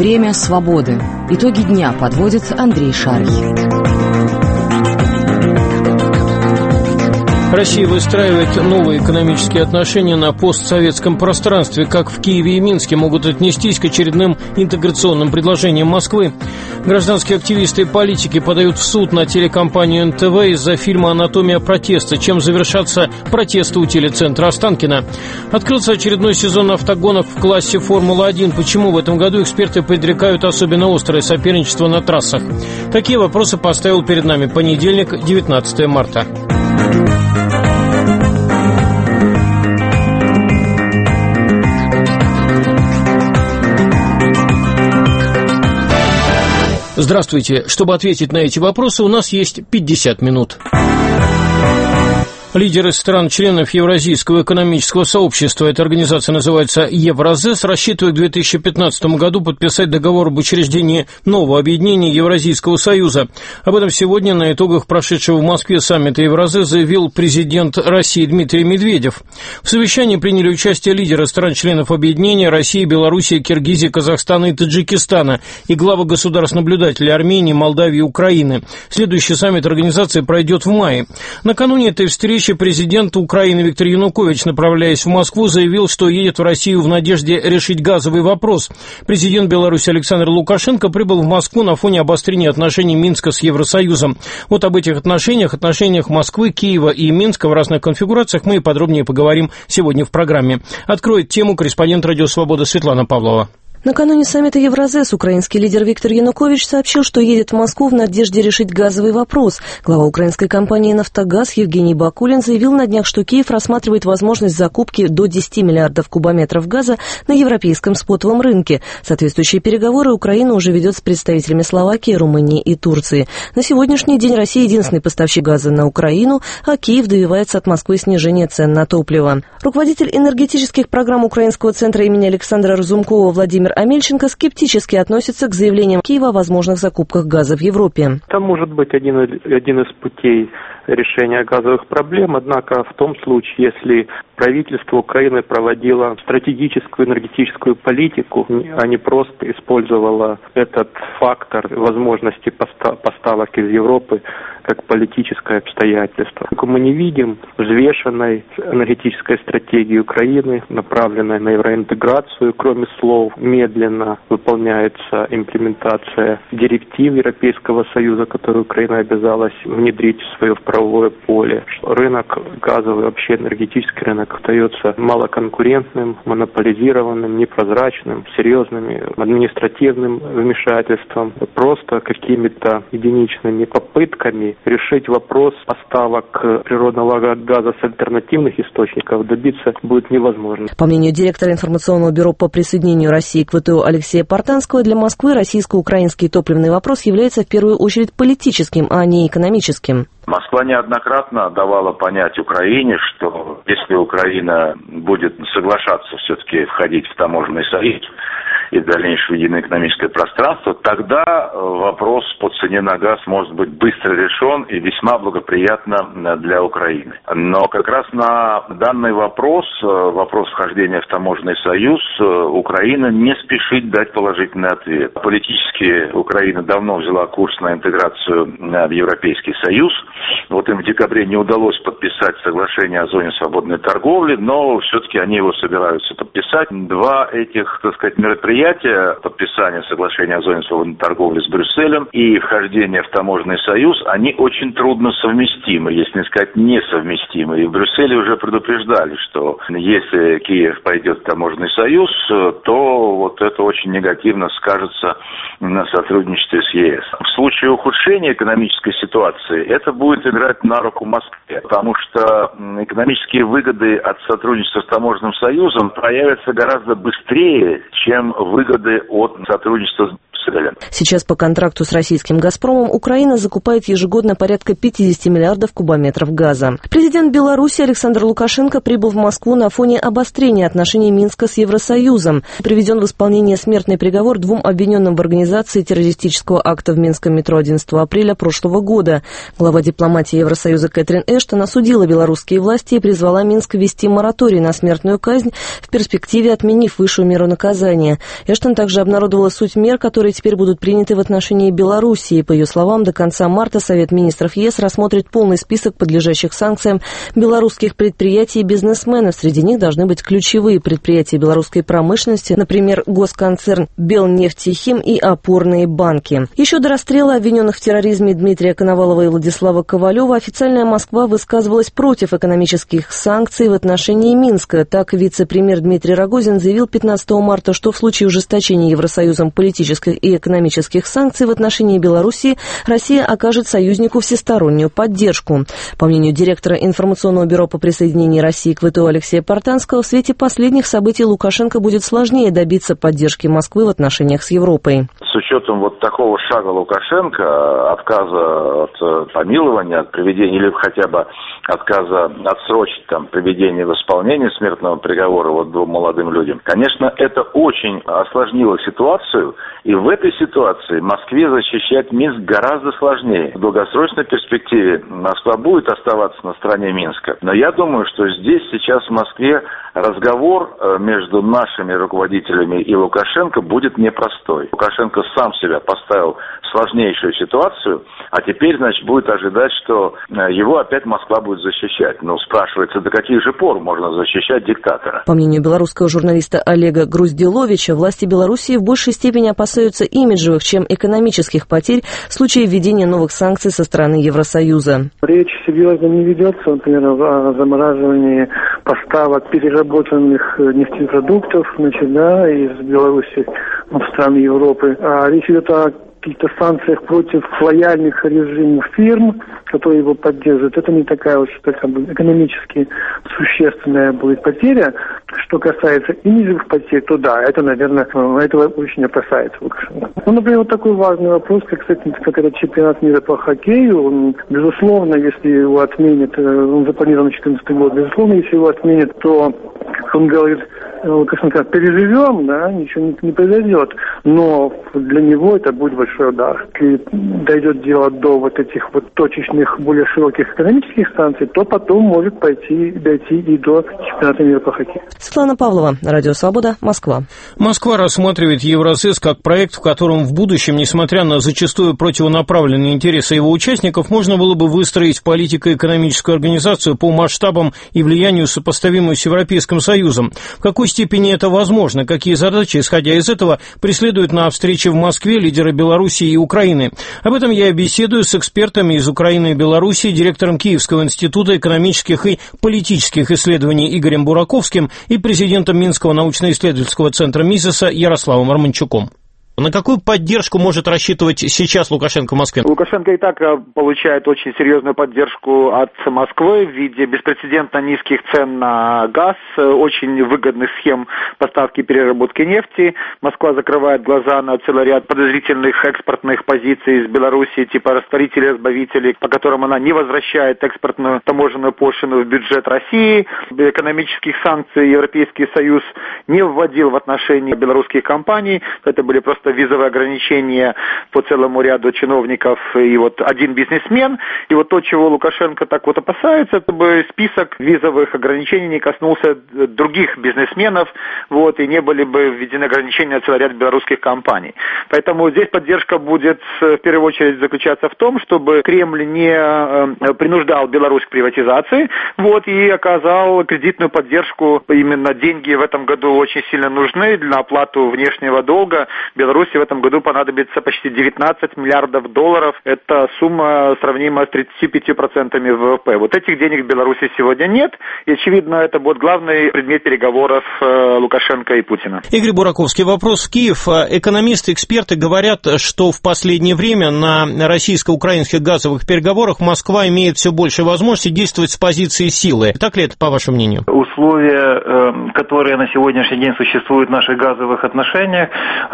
Время свободы. Итоги дня подводит Андрей Шарий. Россия выстраивает новые экономические отношения на постсоветском пространстве. Как в Киеве и Минске могут отнестись к очередным интеграционным предложениям Москвы? Гражданские активисты и политики подают в суд на телекомпанию НТВ из-за фильма «Анатомия протеста». Чем завершатся протесты у телецентра Останкино? Открылся очередной сезон автогонов в классе Формула-1. Почему в этом году эксперты предрекают особенно острое соперничество на трассах? Такие вопросы поставил перед нами понедельник, 19 марта. Здравствуйте. Чтобы ответить на эти вопросы, у нас есть 50 минут. Лидеры стран-членов Евразийского экономического сообщества, эта организация называется Евразес, рассчитывают к 2015 году подписать договор об учреждении нового объединения Евразийского союза. Об этом сегодня на итогах прошедшего в Москве саммита Евразес заявил президент России Дмитрий Медведев. В совещании приняли участие лидеры стран-членов объединения России, Белоруссии, Киргизии, Казахстана и Таджикистана и главы государств-наблюдателей Армении, Молдавии и Украины. Следующий саммит организации пройдет в мае. Накануне этой встречи президент Украины Виктор Янукович, направляясь в Москву, заявил, что едет в Россию в надежде решить газовый вопрос. Президент Беларуси Александр Лукашенко прибыл в Москву на фоне обострения отношений Минска с Евросоюзом. Вот об этих отношениях Москвы, Киева и Минска в разных конфигурациях мы и подробнее поговорим сегодня в программе. Откроет тему корреспондент «Радио Свобода» Светлана Павлова. Накануне саммита Евразес украинский лидер Виктор Янукович сообщил, что едет в Москву в надежде решить газовый вопрос. Глава украинской компании «Нафтогаз» Евгений Бакулин заявил на днях, что Киев рассматривает возможность закупки до 10 миллиардов кубометров газа на европейском спотовом рынке. Соответствующие переговоры Украина уже ведет с представителями Словакии, Румынии и Турции. На сегодняшний день Россия единственный поставщик газа на Украину, а Киев добивается от Москвы снижения цен на топливо. Руководитель энергетических программ Украинского центра имени Александра Разумкова Владимир Амельченко скептически относится к заявлениям Киева о возможных закупках газа в Европе. Это может быть один из путей решения газовых проблем, однако в том случае, если правительство Украины проводило стратегическую энергетическую политику, а не просто использовало этот фактор возможности поставок из Европы как политическое обстоятельство. Мы не видим взвешенной энергетической стратегии Украины, направленной на евроинтеграцию, кроме слов. Медленно выполняется имплементация директив Европейского Союза, которую Украина обязалась внедрить в свое правовое поле. Рынок газовый, вообще энергетический рынок остается малоконкурентным, монополизированным, непрозрачным, серьезными административным вмешательством, просто какими-то единичными попытками решить вопрос поставок природного газа с альтернативных источников добиться будет невозможно. По мнению директора информационного бюро по присоединению России к ВТО Алексея Портанского, для Москвы российско-украинский топливный вопрос является в первую очередь политическим, а не экономическим. Москва неоднократно давала понять Украине, что если Украина будет соглашаться все-таки входить в таможенный союз и в дальнейшее единое экономическое пространство, тогда вопрос по цене на газ может быть быстро решен и весьма благоприятно для Украины. Но как раз на данный вопрос вхождения в таможенный союз, Украина не спешит дать положительный ответ. Политически Украина давно взяла курс на интеграцию в Европейский Союз. Вот им в декабре не удалось подписать соглашение о зоне свободной торговли, но все-таки они его собираются подписать. Два этих, мероприятия, подписание соглашения о зоне свободной торговли с Брюсселем и вхождение в таможенный союз, они очень трудно совместимы, если не сказать несовместимы. И в Брюсселе уже предупреждали, что если Киев пойдет в таможенный союз, то вот это очень негативно скажется на сотрудничестве с ЕС. В случае ухудшения экономической ситуации это будет играть на руку Москве, потому что экономические выгоды от сотрудничества с таможенным союзом проявятся гораздо быстрее, чем выгоды от сотрудничества с обстрелян. Сейчас по контракту с российским «Газпромом» Украина закупает ежегодно порядка 50 миллиардов кубометров газа. Президент Беларуси Александр Лукашенко прибыл в Москву на фоне обострения отношений Минска с Евросоюзом. Приведен в исполнение смертный приговор двум обвиненным в организации террористического акта в Минском метро 11 апреля прошлого года. Глава дипломатии Евросоюза Кэтрин Эштон осудила белорусские власти и призвала Минск ввести мораторий на смертную казнь, в перспективе отменив высшую меру наказания. Эштон также обнародовала суть мер, которые теперь будут приняты в отношении Белоруссии. По ее словам, до конца марта Совет министров ЕС рассмотрит полный список подлежащих санкциям белорусских предприятий и бизнесменов. Среди них должны быть ключевые предприятия белорусской промышленности, например, госконцерн «Белнефтехим» и опорные банки. Еще до расстрела обвиненных в терроризме Дмитрия Коновалова и Владислава Ковалева официальная Москва высказывалась против экономических санкций в отношении Минска. Так, вице-премьер Дмитрий Рогозин заявил 15 марта, что в случае ужесточения Евросоюзом политических и экономических санкций в отношении Белоруссии Россия окажет союзнику всестороннюю поддержку. По мнению директора информационного бюро по присоединению России к ВТО Алексея Портанского, в свете последних событий Лукашенко будет сложнее добиться поддержки Москвы в отношениях с Европой. С учетом вот такого шага Лукашенко, отказа от помилования, от приведения или хотя бы отказа отсрочить приведение в исполнение смертного приговора двум молодым людям, конечно, это очень осложнило ситуацию, и в этой ситуации Москве защищать Минск гораздо сложнее. В долгосрочной перспективе Москва будет оставаться на стороне Минска, но я думаю, что здесь сейчас в Москве разговор между нашими руководителями и Лукашенко будет непростой. Лукашенко сам себя поставил в сложнейшую ситуацию, а теперь, будет ожидать, что его опять Москва будет защищать. Спрашивается, до каких же пор можно защищать диктатора? По мнению белорусского журналиста Олега Груздиловича, власти Белоруссии в большей степени опасаются имиджевых, чем экономических потерь в случае введения новых санкций со стороны Евросоюза. Речь серьезно не ведется, например, о замораживании поставок переработанных нефтепродуктов, из Беларуси в страны Европы. Речь идет о каких-то санкциях против лояльных режиму фирм, которые его поддерживают. Это не такая уж экономически существенная будет потеря. Что касается имиджевых потерь, то да, это, наверное, этого очень опасается Лукашенко. Например, такой важный вопрос, как этот чемпионат мира по хоккею. Он, безусловно, если его отменят, он запланирован на 2014 год, безусловно, если его отменят, то, как он говорит, Лукашенко, переживем, ничего не произойдет. Но для него это будет большой удар. Если дойдет дело до этих точечных, более широких экономических санкций, то потом может дойти и до чемпионата мира по хоккею. Светлана Павлова, Радио Свобода, Москва. Москва рассматривает Евразес как проект, в котором в будущем, несмотря на зачастую противонаправленные интересы его участников, можно было бы выстроить политико-экономическую организацию по масштабам и влиянию, сопоставимую с Европейским Союзом. В какой степени это возможно? Какие задачи, исходя из этого, преследуют на встрече в Москве лидеры Белоруссии и Украины? Об этом я беседую с экспертами из Украины и Белоруссии, директором Киевского института экономических и политических исследований Игорем Бураковским и президентом Минского научно-исследовательского центра МИЗИСа Ярославом Арманчуком. На какую поддержку может рассчитывать сейчас Лукашенко в Москве? Лукашенко и так получает очень серьезную поддержку от Москвы в виде беспрецедентно низких цен на газ, очень выгодных схем поставки и переработки нефти. Москва закрывает глаза на целый ряд подозрительных экспортных позиций из Беларуси, типа растворителей, разбавителей, по которым она не возвращает экспортную таможенную пошлину в бюджет России. Экономических санкций Европейский Союз не вводил в отношении белорусских компаний. Это были просто визовые ограничения по целому ряду чиновников и один бизнесмен. И то, чего Лукашенко так опасается, чтобы список визовых ограничений не коснулся других бизнесменов, и не были бы введены ограничения на целый ряд белорусских компаний. Поэтому здесь поддержка будет в первую очередь заключаться в том, чтобы Кремль не принуждал Беларусь к приватизации, и оказал кредитную поддержку. Именно деньги в этом году очень сильно нужны для оплаты внешнего долга. Беларуси в этом году понадобится почти 19 миллиардов долларов. Это сумма сравнима с 35% ВВП. Этих денег в Беларуси сегодня нет. И, очевидно, это будет главный предмет переговоров Лукашенко и Путина. Игорь Бураковский, вопрос в Киев. Экономисты, эксперты говорят, что в последнее время на российско-украинских газовых переговорах Москва имеет все больше возможностей действовать с позиции силы. Так ли это, по вашему мнению? Условия, которые на сегодняшний день существуют в наших газовых отношениях, они, естественно,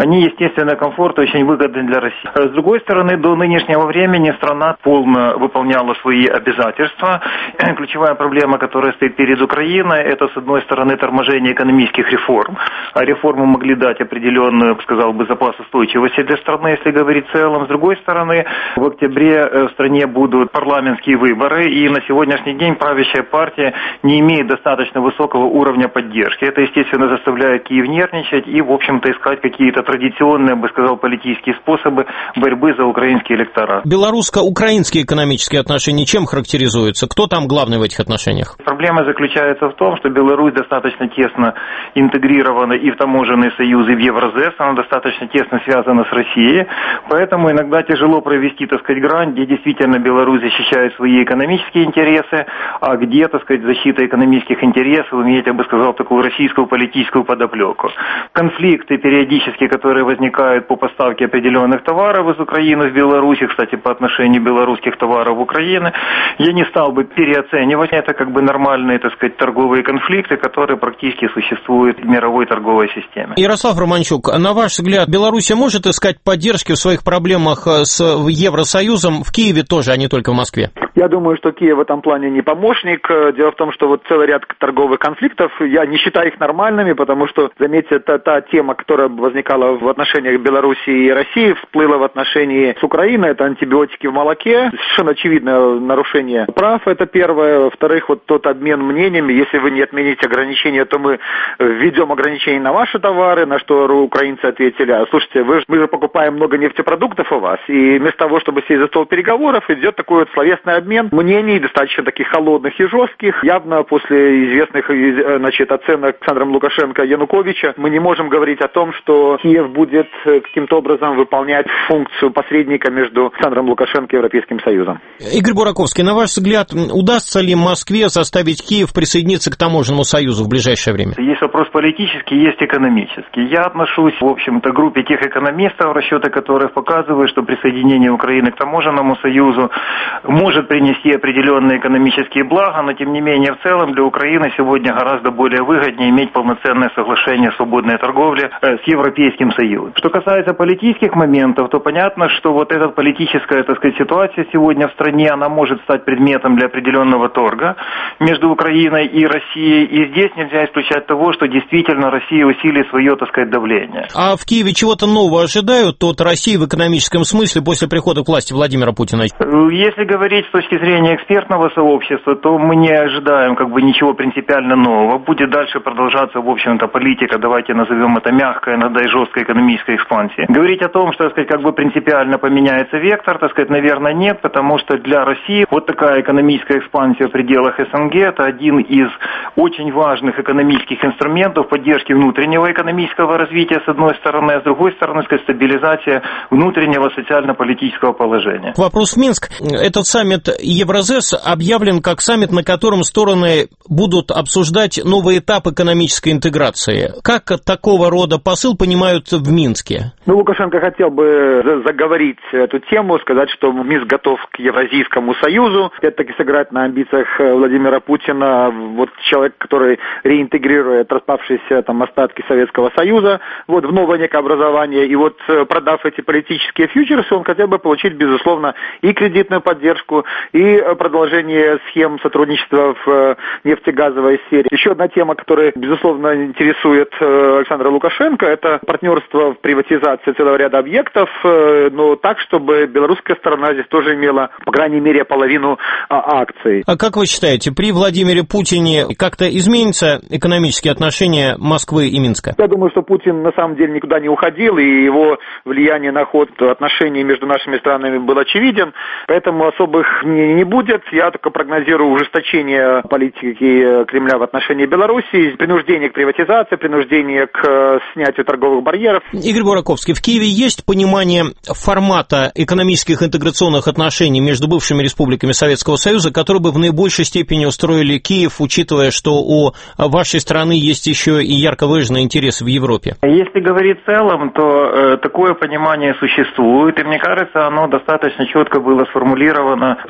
естественно, комфорт очень выгодный для России. С другой стороны, до нынешнего времени страна полно выполняла свои обязательства. Ключевая проблема, которая стоит перед Украиной, это, с одной стороны, торможение экономических реформ. А реформы могли дать определенную, сказал бы, запас устойчивости для страны, если говорить в целом. С другой стороны, в октябре в стране будут парламентские выборы, и на сегодняшний день правящая партия не имеет достаточно высокого уровня поддержки. Это, естественно, заставляет Киев нервничать и, в общем-то, искать какие-то традиционные, я бы сказал, политические способы борьбы за украинский электорат. Белорусско-украинские экономические отношения чем характеризуются? Кто там главный в этих отношениях? Проблема заключается в том, что Беларусь достаточно тесно интегрирована и в таможенный союз, и в Евразес, она достаточно тесно связана с Россией, поэтому иногда тяжело провести, так сказать, грань, где действительно Беларусь защищает свои экономические интересы, а где, так сказать, защита экономических интересов имеет, я бы сказал, такую российскую политическую подоплеку. Конфликты периодически, которые возникают по поставке определенных товаров из Украины в Беларусь, кстати, по отношению белорусских товаров в Украину, я не стал бы переоценивать. Это как бы нормальные, так сказать, торговые конфликты, которые практически существуют в мировой торговой системе. Ярослав Романчук, на ваш взгляд, Беларусь может искать поддержки в своих проблемах с Евросоюзом в Киеве тоже, а не только в Москве? Я думаю, что Киев в этом плане не помощник. Дело в том, что вот целый ряд торговых конфликтов, я не считаю их нормальными, потому что, заметьте, та тема, которая возникала в отношениях Беларуси и России, всплыла в отношении с Украиной, это антибиотики в молоке. Совершенно очевидное нарушение прав, это первое. Во-вторых, вот тот обмен мнениями, если вы не отмените ограничения, то мы введем ограничения на ваши товары, на что украинцы ответили: а слушайте, мы же покупаем много нефтепродуктов у вас, и вместо того, чтобы сесть за стол переговоров, идет такой вот словесный обмен мнений, достаточно таких холодных и жестких. Явно после известных, значит, оценок Александром Лукашенко и Януковича мы не можем говорить о том, что Киев будет каким-то образом выполнять функцию посредника между Александром Лукашенко и Европейским Союзом. Игорь Бураковский, на ваш взгляд, удастся ли Москве заставить Киев присоединиться к таможенному союзу в ближайшее время? Есть вопрос политический, есть экономический. Я отношусь, в общем-то, к группе тех экономистов, расчеты которых показывают, что присоединение Украины к таможенному союзу может принести определенные экономические блага, но, тем не менее, в целом для Украины сегодня гораздо более выгоднее иметь полноценное соглашение о свободной торговле с Европейским Союзом. Что касается политических моментов, то понятно, что вот эта политическая, так сказать, ситуация сегодня в стране, она может стать предметом для определенного торга между Украиной и Россией, и здесь нельзя исключать того, что действительно Россия усилит свое, так сказать, давление. А в Киеве чего-то нового ожидают от России в экономическом смысле после прихода к власти Владимира Путина? Если говорить с точки зрения экспертного сообщества, то мы не ожидаем как бы ничего принципиально нового. Будет дальше продолжаться, в общем-то, политика, давайте назовем это мягкой, иногда и жесткой экономической экспансии. Говорить о том, что, так сказать, как бы принципиально поменяется вектор, так сказать, наверное, нет, потому что для России вот такая экономическая экспансия в пределах СНГ – это один из очень важных экономических инструментов поддержки внутреннего экономического развития, с одной стороны, а с другой стороны, сказать, стабилизация внутреннего социально-политического положения. Вопрос в Минск. Этот саммит Евразес объявлен как саммит, на котором стороны будут обсуждать новый этап экономической интеграции. Как такого рода посыл понимают в Минске? Лукашенко хотел бы заговорить эту тему, сказать, что Минск готов к Евразийскому союзу, опять-таки сыграть на амбициях Владимира Путина, вот человек, который реинтегрирует распавшиеся там остатки Советского Союза, вот в новое некое образование, и вот продав эти политические фьючерсы, он хотел бы получить, безусловно, и кредитную поддержку, и продолжение схем сотрудничества в нефтегазовой сфере. Еще одна тема, которая, безусловно, интересует Александра Лукашенко, это партнерство в приватизации целого ряда объектов, но так, чтобы белорусская сторона здесь тоже имела, по крайней мере, половину акций. А как вы считаете, при Владимире Путине как-то изменятся экономические отношения Москвы и Минска? Я думаю, что Путин на самом деле никуда не уходил, и его влияние на ход отношений между нашими странами был очевиден, поэтому особых не будет. Я только прогнозирую ужесточение политики Кремля в отношении Беларуси, принуждение к приватизации, принуждение к снятию торговых барьеров. Игорь Бураковский, в Киеве есть понимание формата экономических интеграционных отношений между бывшими республиками Советского Союза, которые бы в наибольшей степени устроили Киев, учитывая, что у вашей страны есть еще и ярко выраженные интересы в Европе? Если говорить в целом, то такое понимание существует, и мне кажется, оно достаточно четко было сформулировано при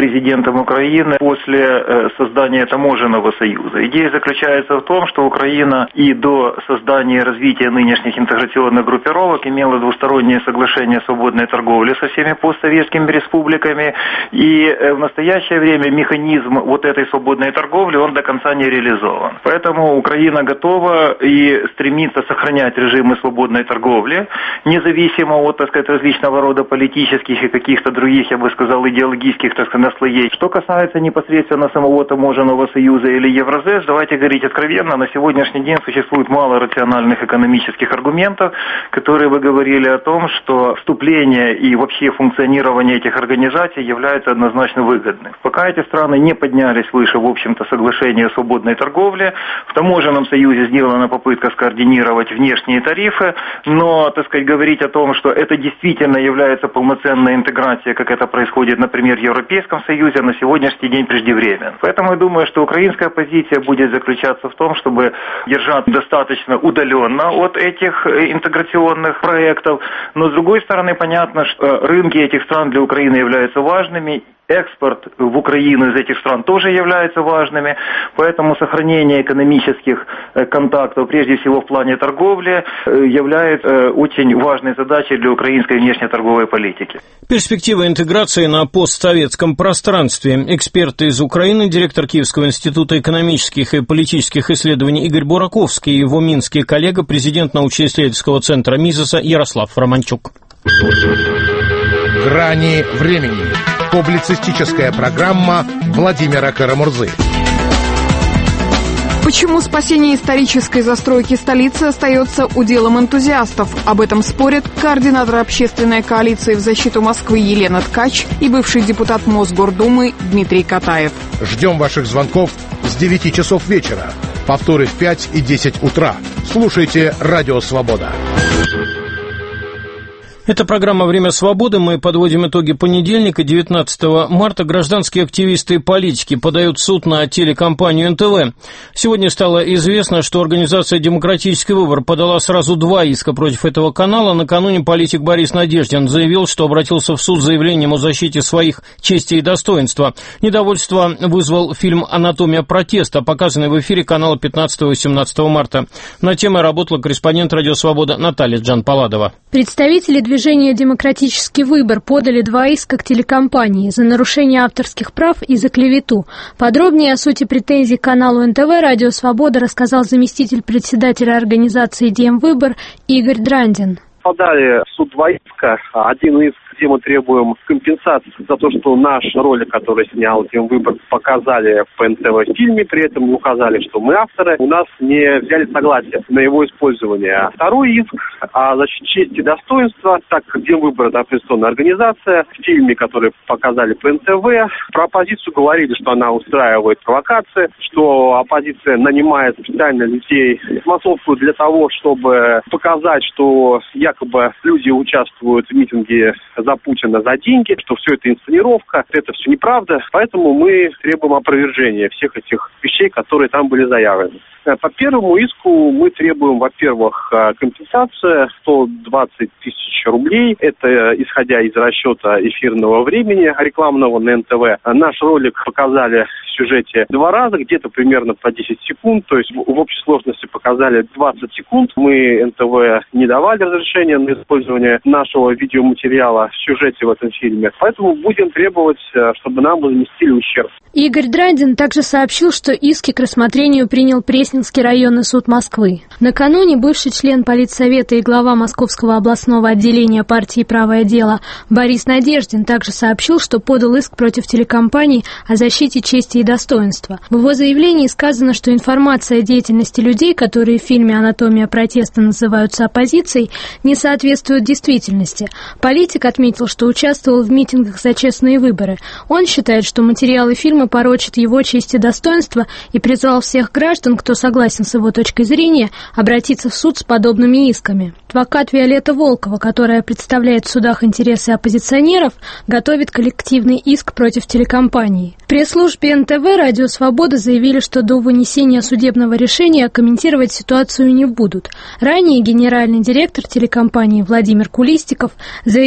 президентом Украины после создания таможенного союза. Идея заключается в том, что Украина и до создания и развития нынешних интеграционных группировок имела двустороннее соглашение о свободной торговле со всеми постсоветскими республиками, и в настоящее время механизм вот этой свободной торговли, он до конца не реализован. Поэтому Украина готова и стремится сохранять режимы свободной торговли, независимо от, так сказать, различного рода политических и каких-то других, я бы сказал, идеологических, так сказать, наслоений. Что касается непосредственно самого таможенного союза или Евразес, давайте говорить откровенно, на сегодняшний день существует мало рациональных экономических аргументов, которые бы говорили о том, что вступление и вообще функционирование этих организаций является однозначно выгодным. Пока эти страны не поднялись выше, в общем-то, соглашения о свободной торговле, в таможенном союзе сделана попытка скоординировать внешние тарифы, но, так сказать, говорить о том, что это действительно является полноценной интеграцией, как это происходит, например, в Европейском Союзе, на сегодняшний день преждевременно. Поэтому я думаю, что украинская позиция будет заключаться в том, чтобы держаться достаточно удаленно от этих интеграционных проектов, но с другой стороны понятно, что рынки этих стран для Украины являются важными, экспорт в Украину из этих стран тоже является важными, поэтому сохранение экономических контактов, прежде всего в плане торговли, является очень важной задачей для украинской внешнеторговой политики. Перспектива интеграции на постсоветском пространстве. Эксперты из Украины, директор Киевского института экономических и политических исследований Игорь Бураковский и его минский коллега, президент научно-исследовательского центра МИЗИСа Ярослав Романчук. «Грани времени». Публицистическая программа Владимира Карамурзы. Почему спасение исторической застройки столицы остается уделом энтузиастов? Об этом спорят координатор общественной коалиции в защиту Москвы Елена Ткач и бывший депутат Мосгордумы Дмитрий Катаев. Ждем ваших звонков с 9 часов вечера. Повторы в 5 и 10 утра. Слушайте «Радио Свобода». Это программа «Время свободы». Мы подводим итоги понедельника, 19 марта. Гражданские активисты и политики подают в суд на телекомпанию НТВ. Сегодня стало известно, что организация «Демократический выбор» подала сразу 2 иска против этого канала. Накануне политик Борис Надеждин заявил, что обратился в суд с заявлением о защите своих чести и достоинства. Недовольство вызвал фильм «Анатомия протеста», показанный в эфире канала 15 и 17 марта. На темой работала корреспондент «Радио Свобода» Наталья Джан-Паладова. Представители движения «Демократический выбор» подали 2 иска к телекомпании за нарушение авторских прав и за клевету. Подробнее о сути претензий к каналу НТВ «Радио Свобода» рассказал заместитель председателя организации «Демвыбор» Игорь Драндин. Подали в суд 2 иска. Один иск, где мы требуем компенсации за то, что наш ролик, который снял Демвыбор, показали в НТВ фильме, при этом указали, что мы авторы, у нас не взяли согласие на его использование. Второй иск о защите чести и достоинства, так как Демвыбор — это оппозиционная организация, в фильме, который показали по НТВ, про оппозицию говорили, что она устраивает провокации, что оппозиция нанимает специально людей, массовку для того, чтобы показать, что якобы люди участвуют в митинге за Путина за деньги, что все это инсценировка, это все неправда. Поэтому мы требуем опровержения всех этих вещей, которые там были заявлены. По первому иску мы требуем, во-первых, компенсацию 120 тысяч рублей. Это исходя из расчета эфирного времени рекламного на НТВ. Наш ролик показали в сюжете 2 раза, где-то примерно по 10 секунд. То есть в общей сложности показали 20 секунд. Мы НТВ не давали разрешения на использование нашего видеоматериала в сюжете в этом фильме. Поэтому будем требовать, чтобы нам возместили ущерб. Игорь Драндин также сообщил, что иски к рассмотрению принял Пресненский районный суд Москвы. Накануне бывший член Политсовета и глава Московского областного отделения партии «Правое дело» Борис Надеждин также сообщил, что подал иск против телекомпаний о защите чести и достоинства. В его заявлении сказано, что информация о деятельности людей, которые в фильме «Анатомия протеста» называются оппозицией, не соответствует действительности. Политик отметил, что участвовал в митингах за честные выборы. Он считает, что материалы фильма порочат его честь и достоинство и призвал всех граждан, кто согласен с его точкой зрения, обратиться в суд с подобными исками. Адвокат Виолетта Волкова, которая представляет в судах интересы оппозиционеров, готовит коллективный иск против телекомпании. В пресс-службе НТВ «Радио Свобода» заявили, что до вынесения судебного решения комментировать ситуацию не будут. Ранее генеральный директор телекомпании Владимир Кулистиков заявил в интервью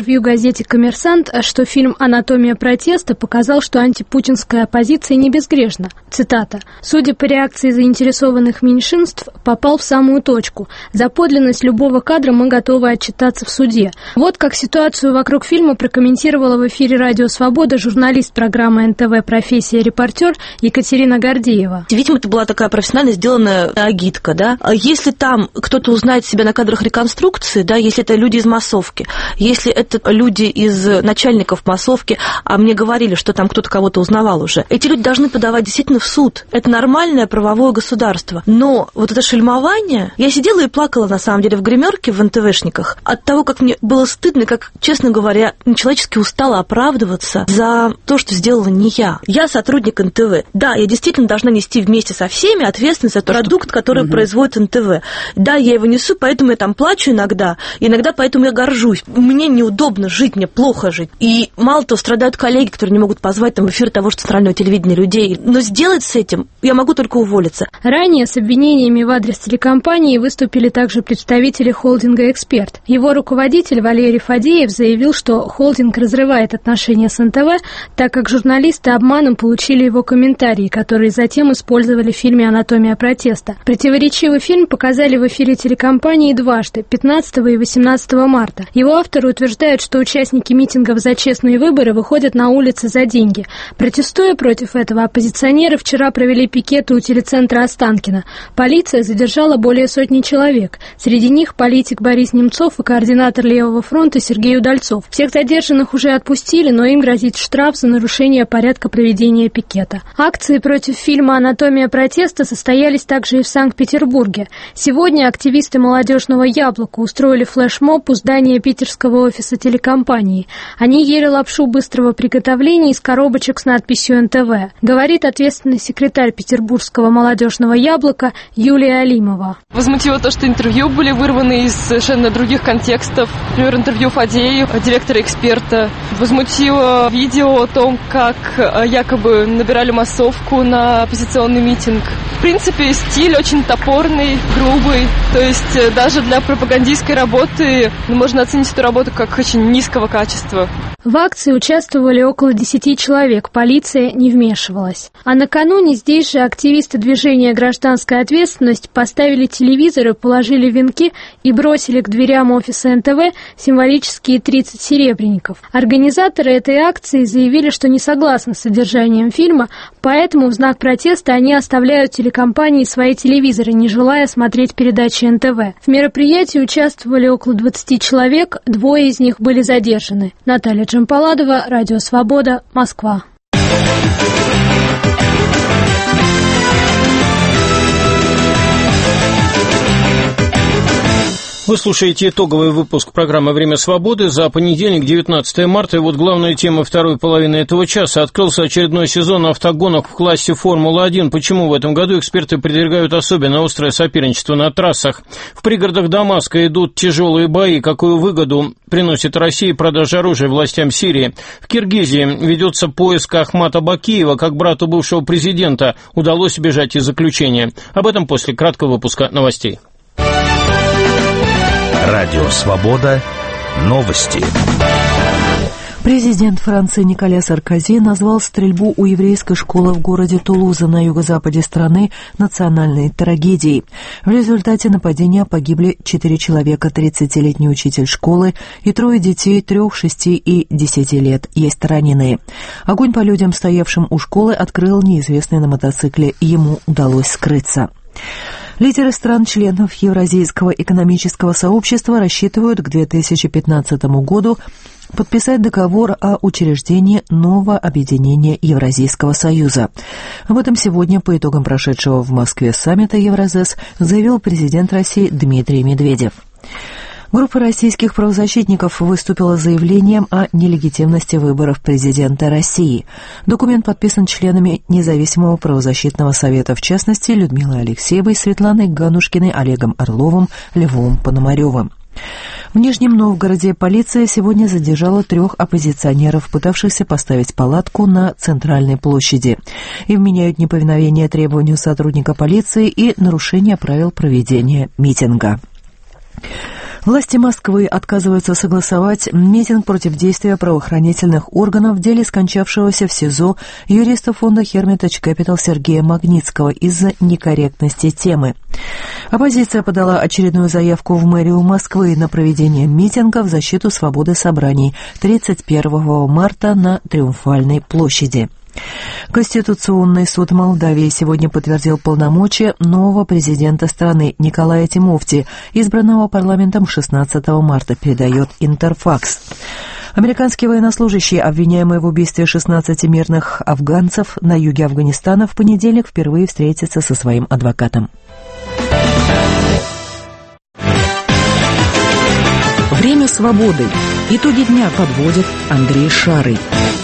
интервью газете «Коммерсант», что фильм «Анатомия протеста» показал, что антипутинская оппозиция не безгрешна. Цитата. «Судя по реакции заинтересованных меньшинств, попал в самую точку. За подлинность любого кадра мы готовы отчитаться в суде». Вот как ситуацию вокруг фильма прокомментировала в эфире «Радио Свобода» журналист программы НТВ «Профессия репортер» Екатерина Гордеева. Видимо, это была такая профессионально сделанная агитка, да. Если там кто-то узнает себя на кадрах реконструкции, да, если это люди из массовки, если это люди из начальников массовки, а мне говорили, что там кто-то кого-то узнавал уже, эти люди должны подавать действительно в суд. Это нормальное правовое государство. Но вот это шельмование... Я сидела и плакала, на самом деле, в гримерке в НТВшниках от того, как мне было стыдно, как, честно говоря, человечески устала оправдываться за то, что сделала не я. Я сотрудник НТВ. Да, я действительно должна нести вместе со всеми ответственность за продукт, который производит НТВ. Да, я его несу, поэтому я там плачу иногда поэтому я горжусь. Мне неудобно жить, мне плохо жить. И мало того, страдают коллеги, которые не могут позвать там в эфир того же центрального телевидения людей. Но сделать с этим я могу только уволиться. Ранее с обвинениями в адрес телекомпании выступили также представители холдинга «Эксперт». Его руководитель Валерий Фадеев заявил, что холдинг разрывает отношения с НТВ, так как журналисты обманом получили его комментарии, которые затем использовали в фильме «Анатомия протеста». Противоречивый фильм показали в эфире телекомпании дважды, 15 и 18 марта. Его авторы утверждают, что участники митингов за честные выборы выходят на улицы за деньги. Протестуя против этого, оппозиционеры вчера провели пикеты у телецентра Останкино. Полиция задержала более сотни человек. Среди них политик Борис Немцов и координатор Левого фронта Сергей Удальцов. Всех задержанных уже отпустили, но им грозит штраф за нарушение порядка проведения пикета. Акции против фильма «Анатомия протеста» состоялись также и в Санкт-Петербурге. Сегодня активисты «Молодежного яблока» устроили флешмоб у здания питерского офиса телекомпании. Они ели лапшу быстрого приготовления из коробочек с надписью «НТВ», говорит ответственный секретарь петербургского «Молодежного яблока» Юлия Алимова. Возмутило то, что интервью были вырваны из совершенно других контекстов. Например, интервью Фадеев, директора «Эксперта». Возмутило видео о том, как якобы набирали массовку на оппозиционный митинг. В принципе, стиль очень топорный, грубый. То есть даже для пропагандистской работы можно оценить эту работу как очень низкого качества. В акции участвовали около 10 человек, полиция не вмешивалась. А накануне здесь же активисты движения «Гражданская ответственность» поставили телевизоры, положили венки и бросили к дверям офиса НТВ символические 30 серебряников. Организаторы этой акции заявили, что не согласны с содержанием фильма, поэтому в знак протеста они оставляют телекомпании свои телевизоры, не желая смотреть передачи НТВ. В мероприятии участвовали около 20 человек, 2 из них были задержаны. Наталья Джампаладова, Радио Свобода, Москва. Вы слушаете итоговый выпуск программы «Время свободы» за понедельник, 19 марта. И вот главная тема второй половины этого часа. Открылся очередной сезон автогонок в классе «Формула-1». Почему в этом году эксперты предвергают особенно острое соперничество на трассах? В пригородах Дамаска идут тяжелые бои. Какую выгоду приносит России продажа оружия властям Сирии? В Киргизии ведется поиск Ахмата Бакиева. Как брату бывшего президента удалось убежать из заключения. Об этом после краткого выпуска новостей. Радио «Свобода». Новости. Президент Франции Николя Саркози назвал стрельбу у еврейской школы в городе Тулуза на юго-западе страны национальной трагедией. В результате нападения погибли 4 человека, 30-летний учитель школы и 3 детей 3, 6 и 10 лет. Есть раненые. Огонь по людям, стоявшим у школы, открыл неизвестный на мотоцикле. Ему удалось скрыться. Лидеры стран-членов Евразийского экономического сообщества рассчитывают к 2015 году подписать договор о учреждении нового объединения Евразийского союза. Об этом сегодня по итогам прошедшего в Москве саммита Евразес заявил президент России Дмитрий Медведев. Группа российских правозащитников выступила с заявлением о нелегитимности выборов президента России. Документ подписан членами независимого правозащитного совета, в частности, Людмилой Алексеевой, Светланой Ганушкиной, Олегом Орловым, Львом Пономаревым. В Нижнем Новгороде полиция сегодня задержала 3 оппозиционеров, пытавшихся поставить палатку на центральной площади. Им вменяют неповиновение требованию сотрудника полиции и нарушение правил проведения митинга. Власти Москвы отказываются согласовать митинг против действия правоохранительных органов в деле скончавшегося в СИЗО юриста фонда Hermitage Capital Сергея Магнитского из-за некорректности темы. Оппозиция подала очередную заявку в мэрию Москвы на проведение митинга в защиту свободы собраний 31 марта на Триумфальной площади. Конституционный суд Молдавии сегодня подтвердил полномочия нового президента страны Николая Тимофти, избранного парламентом 16 марта, передает Интерфакс. Американский военнослужащий, обвиняемый в убийстве 16 мирных афганцев на юге Афганистана, в понедельник впервые встретится со своим адвокатом. Время свободы. Итоги дня подводит Андрей Шарый.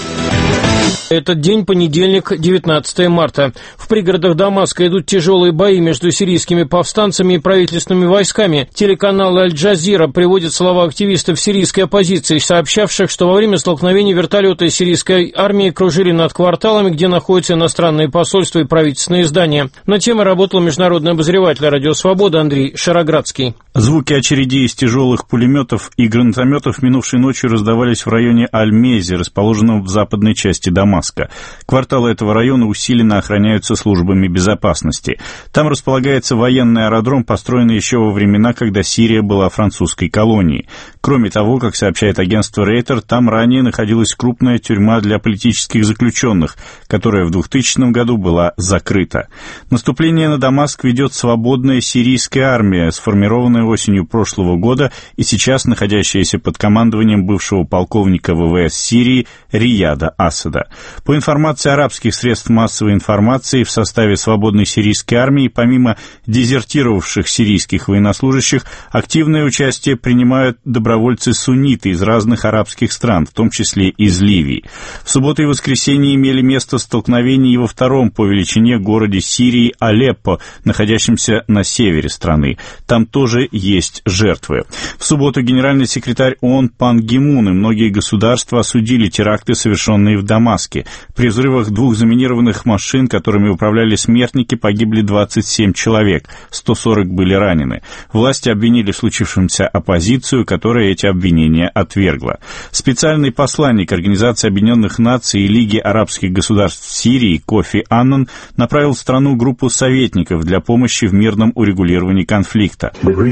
Этот день, понедельник, 19 марта. В пригородах Дамаска идут тяжелые бои между сирийскими повстанцами и правительственными войсками. Телеканал «Аль-Джазира» приводит слова активистов сирийской оппозиции, сообщавших, что во время столкновений вертолеты сирийской армии кружили над кварталами, где находятся иностранные посольства и правительственные здания. На тему работал международный обозреватель «Радио Свобода» Андрей Шароградский. Звуки очередей из тяжелых пулеметов и гранатометов минувшей ночью раздавались в районе Аль-Мези, расположенном в западной части Дамаска. Кварталы этого района усиленно охраняются службами безопасности. Там располагается военный аэродром, построенный еще во времена, когда Сирия была французской колонией. Кроме того, как сообщает агентство Рейтер, там ранее находилась крупная тюрьма для политических заключенных, которая в 2000 году была закрыта. Наступление на Дамаск ведет свободная сирийская армия, сформированная осенью прошлого года и сейчас находящаяся под командованием бывшего полковника ВВС Сирии Рияда Асада. По информации арабских средств массовой информации, в составе свободной сирийской армии, помимо дезертировавших сирийских военнослужащих, активное участие принимают добровольцы-сунниты из разных арабских стран, в том числе из Ливии. В субботу и воскресенье имели место столкновения и во втором по величине городе Сирии Алеппо, находящемся на севере страны. Там тоже есть жертвы. В субботу генеральный секретарь ООН Пан Ги Мун и многие государства осудили теракты, совершенные в Дамаске. При взрывах двух заминированных машин, которыми управляли смертники, погибли 27 человек, 140 были ранены. Власти обвинили в случившемся оппозицию, которая эти обвинения отвергла. Специальный посланник Организации Объединенных Наций и Лиги арабских государств в Сирии Кофи Аннан направил в страну группу советников для помощи в мирном урегулировании конфликта.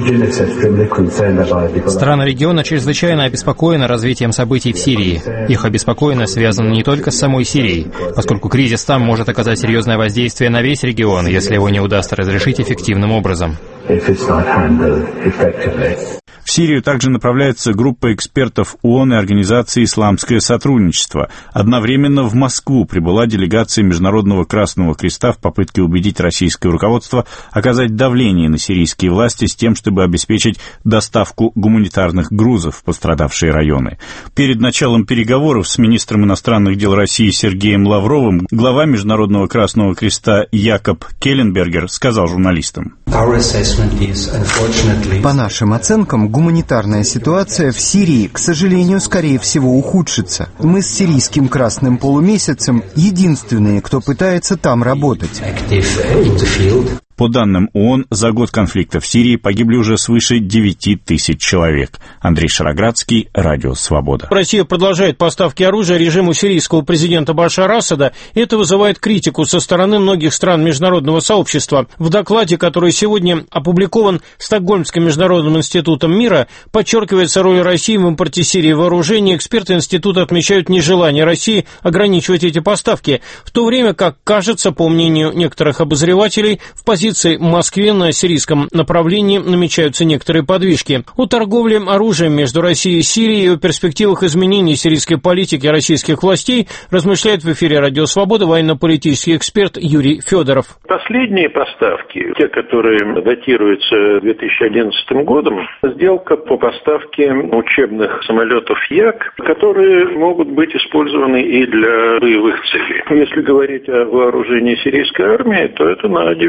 Страны региона чрезвычайно обеспокоены развитием событий в Сирии. Их обеспокоенность связана не только с самой Сирией, поскольку кризис там может оказать серьезное воздействие на весь регион, если его не удастся разрешить эффективным образом. В Сирию также направляется группа экспертов ООН и Организации «Исламское сотрудничество». Одновременно в Москву прибыла делегация Международного Красного Креста в попытке убедить российское руководство оказать давление на сирийские власти с тем, чтобы обеспечить доставку гуманитарных грузов в пострадавшие районы. Перед началом переговоров с министром иностранных дел России Сергеем Лавровым глава Международного Красного Креста Якоб Келленбергер сказал журналистам: по нашим оценкам, гуманитарная ситуация в Сирии, к сожалению, скорее всего, ухудшится. Мы с сирийским Красным полумесяцем единственные, кто пытается там работать. По данным ООН, за год конфликта в Сирии погибли уже свыше 9 тысяч человек. Андрей Шароградский, Радио Свобода. Россия продолжает поставки оружия режиму сирийского президента Башара Асада. Это вызывает критику со стороны многих стран международного сообщества. В докладе, который сегодня опубликован Стокгольмским международным институтом мира, подчеркивается роль России в импорте Сирии вооружений. Эксперты института отмечают нежелание России ограничивать эти поставки, в то время как, кажется, по мнению некоторых обозревателей, в позиции в Москве на сирийском направлении намечаются некоторые подвижки. О торговле оружием между Россией и Сирией и о перспективах изменений сирийской политики российских властей размышляет в эфире «Радио Свобода» военно-политический эксперт Юрий Федоров. Последние поставки, те, которые датируются 2011 годом, сделка по поставке учебных самолетов Як, которые могут быть использованы и для боевых целей. Если говорить о вооружении сирийской армии, то это на 90%.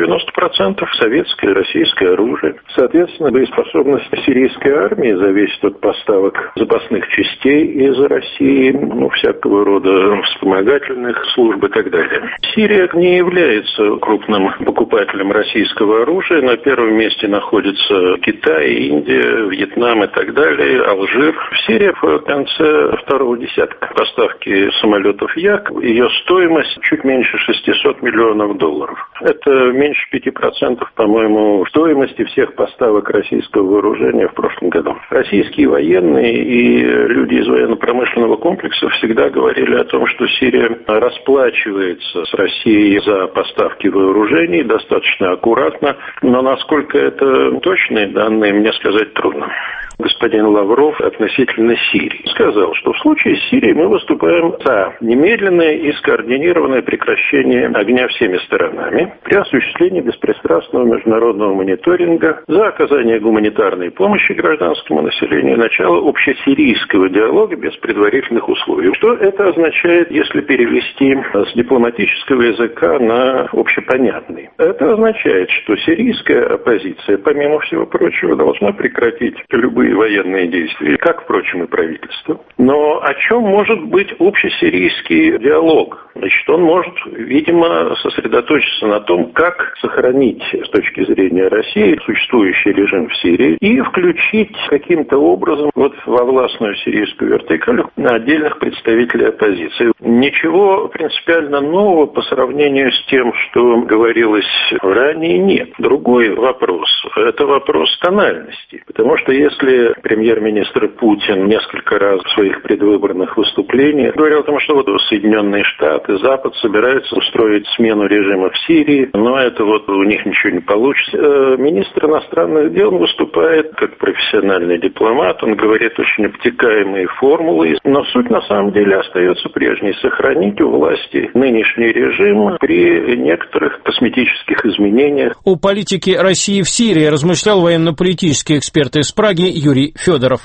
50% советское и российское оружие. Соответственно, боеспособность сирийской армии зависит от поставок запасных частей из России, всякого рода вспомогательных служб и так далее. Сирия не является крупным покупателем российского оружия. На первом месте находится Китай, Индия, Вьетнам и так далее, Алжир. Сирия в конце второго десятка поставки самолетов Як, ее стоимость чуть меньше $600 миллионов. Это меньше 5%, по-моему, стоимости всех поставок российского вооружения в прошлом году. Российские военные и люди из военно-промышленного комплекса всегда говорили о том, что Сирия расплачивается с Россией за поставки вооружений достаточно аккуратно, но насколько это точные данные, мне сказать трудно. Господин Лавров относительно Сирии сказал, что в случае с Сирией мы выступаем за немедленное и скоординированное прекращение огня всеми сторонами при осуществлении беспристрастного международного мониторинга, за оказание гуманитарной помощи гражданскому населению, начало общесирийского диалога без предварительных условий. Что это означает, если перевести с дипломатического языка на общепонятный? Это означает, что сирийская оппозиция, помимо всего прочего, должна прекратить любые военные действия, как, впрочем, и правительство. Но о чем может быть общесирийский диалог? Значит, он может, видимо, сосредоточиться на том, как сохранить с точки зрения России существующий режим в Сирии и включить каким-то образом во властную сирийскую вертикаль отдельных представителей оппозиции. Ничего принципиально нового по сравнению с тем, что говорилось ранее, нет. Другой вопрос – это вопрос тональности. Потому что если премьер-министр Путин несколько раз в своих предвыборных выступлениях говорил о том, что Соединенные Штаты, Запад собираются устроить смену режима в Сирии, но это у них ничего не получится. Министр иностранных дел выступает как профессиональный дипломат, он говорит очень обтекаемые формулы, но суть на самом деле остается прежней – сохранить у власти нынешний режим при некоторых косметических изменениях. О политике России в Сирии размышлял военно-политический эксперт из Праги Юрий Федоров.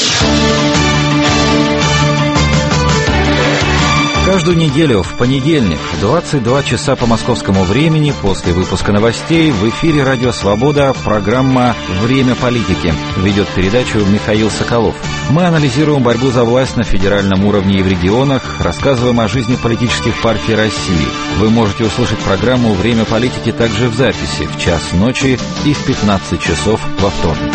Каждую неделю в понедельник в 22 часа по московскому времени после выпуска новостей в эфире «Радио Свобода» программа «Время политики». Ведет передачу Михаил Соколов. Мы анализируем борьбу за власть на федеральном уровне и в регионах, рассказываем о жизни политических партий России. Вы можете услышать программу «Время политики» также в записи в час ночи и в 15 часов во вторник.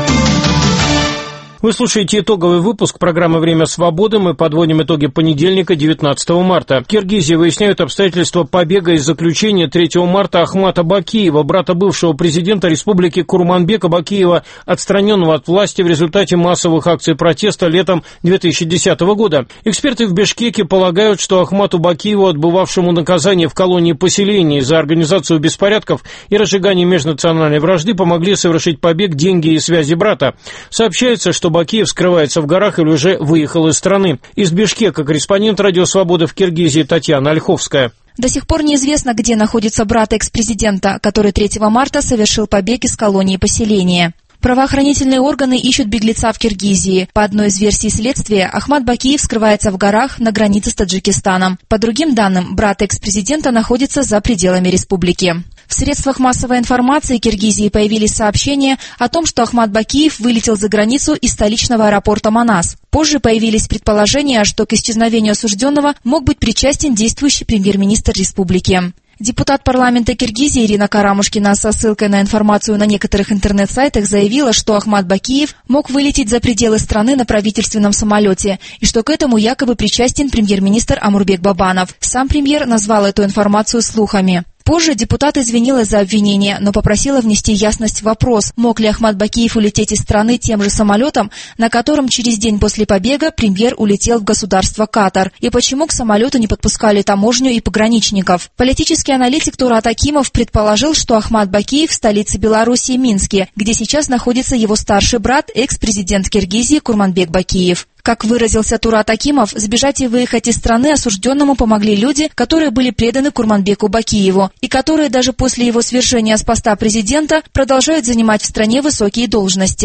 Вы слушаете итоговый выпуск программы «Время свободы». Мы подводим итоги понедельника, 19 марта. В Киргизии выясняют обстоятельства побега из заключения 3 марта Ахмата Бакиева, брата бывшего президента республики Курманбека Бакиева, отстраненного от власти в результате массовых акций протеста летом 2010 года. Эксперты в Бишкеке полагают, что Ахмату Бакиеву, отбывавшему наказание в колонии поселений за организацию беспорядков и разжигание межнациональной вражды, помогли совершить побег деньги и связи брата. Сообщается, что Бакиев скрывается в горах или уже выехал из страны. Из Бишкека корреспондент «Радио Свобода» в Киргизии Татьяна Ольховская. До сих пор неизвестно, где находится брат экс-президента, который 3 марта совершил побег из колонии поселения. Правоохранительные органы ищут беглеца в Киргизии. По одной из версий следствия, Ахмат Бакиев скрывается в горах на границе с Таджикистаном. По другим данным, брат экс-президента находится за пределами республики. В средствах массовой информации Киргизии появились сообщения о том, что Ахмат Бакиев вылетел за границу из столичного аэропорта Манас. Позже появились предположения, что к исчезновению осужденного мог быть причастен действующий премьер-министр республики. Депутат парламента Киргизии Ирина Карамушкина со ссылкой на информацию на некоторых интернет-сайтах заявила, что Ахмат Бакиев мог вылететь за пределы страны на правительственном самолете и что к этому якобы причастен премьер-министр Амурбек Бабанов. Сам премьер назвал эту информацию слухами. Позже депутат извинилась за обвинение, но попросила внести ясность в вопрос, мог ли Ахмат Бакиев улететь из страны тем же самолетом, на котором через день после побега премьер улетел в государство Катар, и почему к самолету не подпускали таможню и пограничников. Политический аналитик Турат Акимов предположил, что Ахмат Бакиев в столице Белоруссии Минске, где сейчас находится его старший брат, экс-президент Киргизии Курманбек Бакиев. Как выразился Турат Акимов, сбежать и выехать из страны осужденному помогли люди, которые были преданы Курманбеку Бакиеву и которые даже после его свержения с поста президента продолжают занимать в стране высокие должности.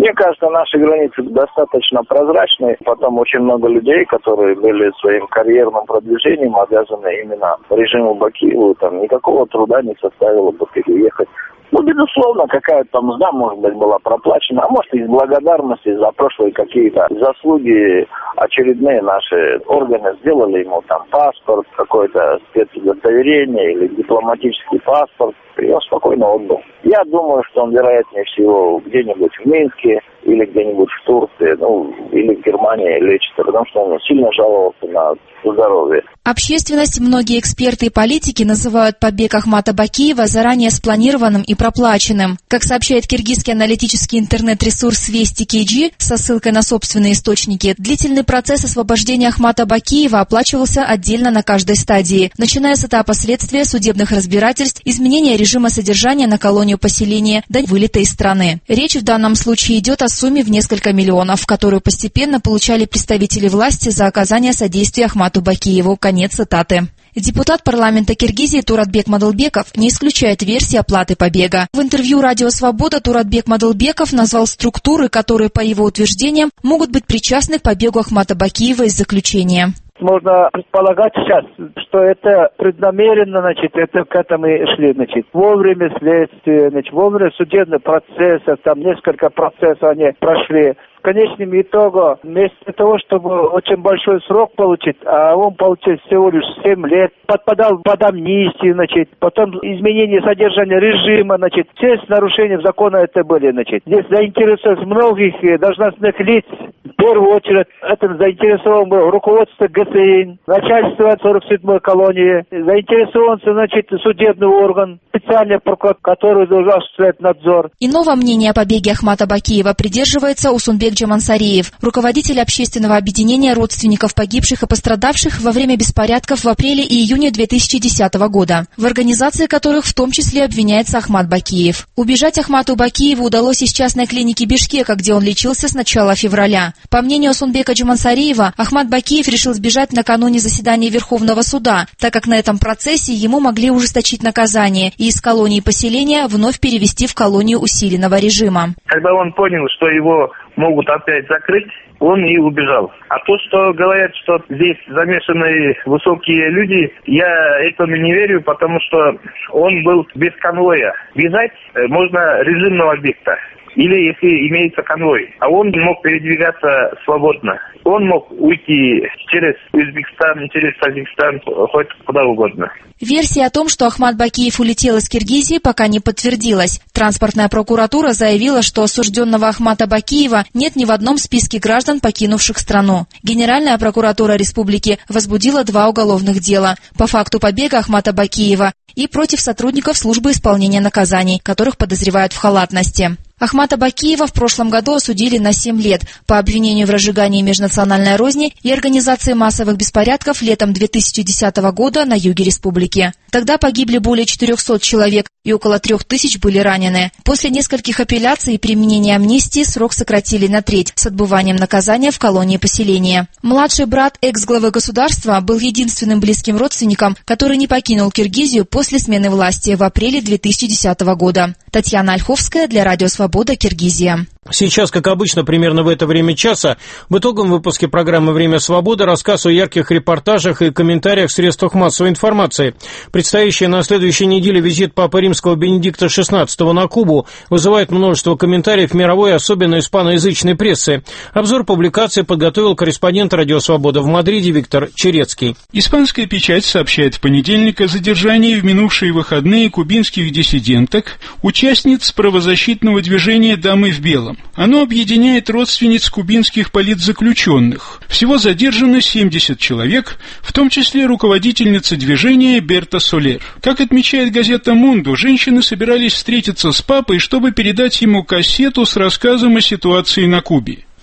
Мне кажется, наши границы достаточно прозрачны. Потом очень много людей, которые были своим карьерным продвижением обязаны именно режиму Бакиеву. Там никакого труда не составило бы переехать. Безусловно, какая-то там мзда, может быть, была проплачена, а может, из благодарности за прошлые какие-то заслуги очередные наши органы сделали ему там паспорт, какое-то спецудостоверение или дипломатический паспорт, и он спокойно отбыл. Я думаю, что он, вероятнее всего, где-нибудь в Минске или где-нибудь в Турции, или в Германии лечится, потому что он сильно жаловался на здоровье. Общественность, многие эксперты и политики называют побег Ахмата Бакиева заранее спланированным и проплаченным. Как сообщает киргизский аналитический интернет-ресурс Вести KG со ссылкой на собственные источники, длительный процесс освобождения Ахмата Бакиева оплачивался отдельно на каждой стадии, начиная с этапа следствия, судебных разбирательств, изменения режима содержания на колонию поселения до вылета из страны. Речь в данном случае идет о сумме в несколько миллионов, которую постепенно получали представители власти за оказание содействия Ахмату Бакиеву. Конец цитаты. Депутат парламента Киргизии Туратбек Мадылбеков не исключает версии оплаты побега. В интервью «Радио Свобода» Туратбек Мадылбеков назвал структуры, которые, по его утверждениям, могут быть причастны к побегу Ахмата Бакиева из заключения. Можно предполагать сейчас, что это преднамеренно, это к этому и шли, вовремя следствия, вовремя судебных процессов, там несколько процессов они прошли. В конечном итоге, вместо того, чтобы очень большой срок получить, а он получил всего лишь 7 лет, подпадал под амнистию, потом изменение содержания режима, все нарушения закона это были, Здесь заинтересован многих должностных лиц. В первую очередь, это заинтересован был руководство ГСИН, начальство 47-й колонии, заинтересован, судебный орган, специальный прокурор, который должен осуществлять надзор. Иного мнения о побеге Ахмата Бакиева придерживается Усунбек Джамансариев, руководитель общественного объединения родственников погибших и пострадавших во время беспорядков в апреле и июне 2010 года, в организации которых в том числе обвиняется Ахмат Бакиев. Убежать Ахмату Бакиеву удалось из частной клиники Бишкека, где он лечился с начала февраля. По мнению Усунбека Джамансариева, Ахмат Бакиев решил сбежать накануне заседания Верховного суда, так как на этом процессе ему могли ужесточить наказание и из колонии поселения вновь перевести в колонию усиленного режима. Когда он понял, что его могут опять закрыть, он и убежал. А то, что говорят, что здесь замешаны высокие люди, я этому не верю, потому что он был без конвоя. Бежать можно режимного объекта. Или если имеется конвой. А он мог передвигаться свободно. Он мог уйти через Узбекистан, через Таджикистан, хоть куда угодно. Версия о том, что Ахмат Бакиев улетел из Киргизии, пока не подтвердилась. Транспортная прокуратура заявила, что осужденного Ахмата Бакиева нет ни в одном списке граждан, покинувших страну. Генеральная прокуратура республики возбудила 2 уголовных дела по факту побега Ахмата Бакиева и против сотрудников службы исполнения наказаний, которых подозревают в халатности. Ахмата Бакиева в прошлом году осудили на 7 лет по обвинению в разжигании межнациональной розни и организации массовых беспорядков летом 2010 года на юге республики. Тогда погибли более 400 человек и около 3000 были ранены. После нескольких апелляций и применения амнистии срок сократили на треть с отбыванием наказания в колонии поселения. Младший брат экс-главы государства был единственным близким родственником, который не покинул Киргизию после смены власти в апреле 2010 года. Татьяна Ольховская для «Радио Свобода», Киргизия. Сейчас, как обычно, примерно в это время часа, в итоговом выпуске программы «Время свободы» рассказ о ярких репортажах и комментариях в средствах массовой информации. Предстоящий на следующей неделе визит Папы Римского Бенедикта XVI на Кубу вызывает множество комментариев мировой, особенно испаноязычной прессы. Обзор публикации подготовил корреспондент «Радио Свобода» в Мадриде Виктор Черецкий. Испанская печать сообщает в понедельник о задержании в минувшие выходные кубинских диссиденток, участниц правозащитного движения «Дамы в белом». Оно объединяет родственниц кубинских политзаключенных. Всего задержано 70 человек, в том числе руководительница движения Берта Солер. Как отмечает газета «Мунду», женщины собирались встретиться с папой, чтобы передать ему кассету с рассказом о ситуации на Кубе.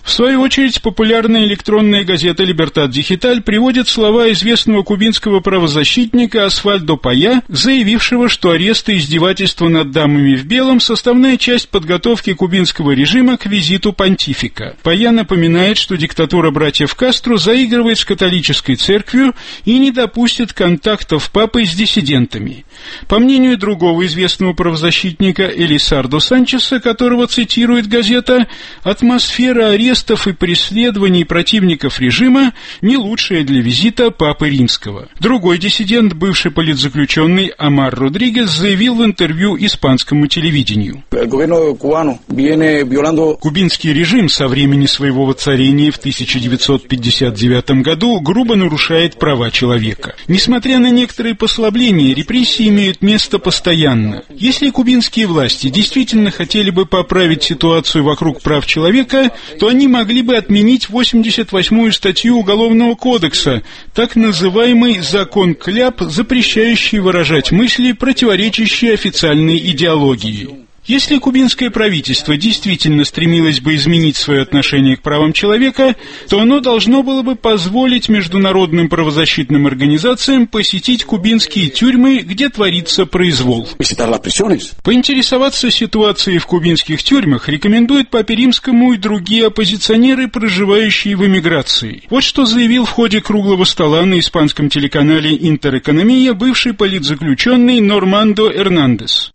В свою очередь, популярная электронная газета «Либертад Дигиталь» приводит слова известного кубинского правозащитника Освальдо Пая, заявившего, что аресты и издевательства над дамами в белом – составная часть подготовки кубинского режима к визиту понтифика. Пая напоминает, что диктатура братьев Кастро заигрывает с католической церковью и не допустит контактов папы с диссидентами. По мнению другого известного правозащитника Элисардо Санчеса, которого цитирует газета, атмосфера арестов и преследований противников режима не лучшая для визита Папы Римского. Другой диссидент, бывший политзаключенный Амар Родригес, заявил в интервью испанскому телевидению: «Кубинский режим со времени своего воцарения в 1959 году грубо нарушает права человека. Несмотря на некоторые послабления, репрессии имеют место постоянно. Если кубинские власти действительно хотели бы поправить ситуацию вокруг прав человека, то они могли бы отменить 88-ю статью Уголовного кодекса, так называемый «закон Кляп», запрещающий выражать мысли, противоречащие официальной идеологии. Если кубинское правительство действительно стремилось бы изменить свое отношение к правам человека, то оно должно было бы позволить международным правозащитным организациям посетить кубинские тюрьмы, где творится произвол. Поинтересоваться ситуацией в кубинских тюрьмах рекомендуют Папе Римскому и другие оппозиционеры, проживающие в эмиграции. Вот что заявил в ходе круглого стола на испанском телеканале «Интерэкономия» бывший политзаключенный Нормандо Эрнандес.